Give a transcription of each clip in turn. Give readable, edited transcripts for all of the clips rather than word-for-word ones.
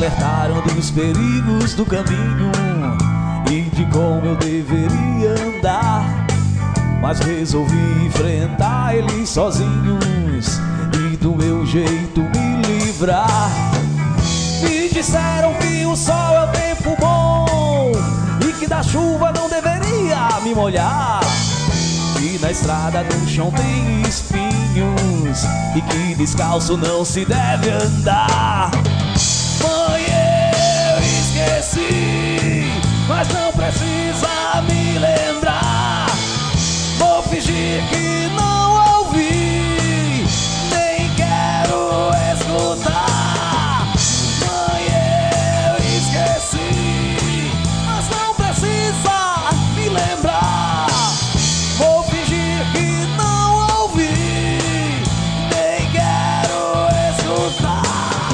alertaram dos perigos do caminho e de como eu deveria andar, mas resolvi enfrentar eles sozinhos e do meu jeito me livrar. Me disseram que o sol é o tempo bom e que da chuva não deveria me molhar, e na estrada no chão tem espinhos e que descalço não se deve andar. Mãe, eu esqueci, mas não precisa me lembrar. Vou fingir que não ouvi, nem quero escutar. Mãe, eu esqueci, mas não precisa me lembrar. Vou fingir que não ouvi, nem quero escutar.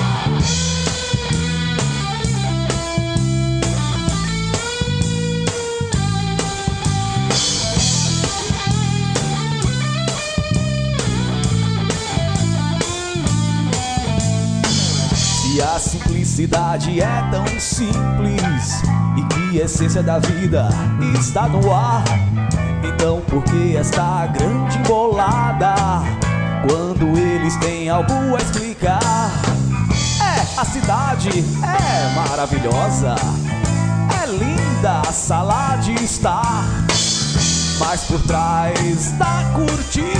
Se a simplicidade é tão simples e que a essência da vida está no ar, então por que esta grande embolada quando eles têm algo a explicar? A cidade é maravilhosa, é linda a sala de estar, mas por trás da cortina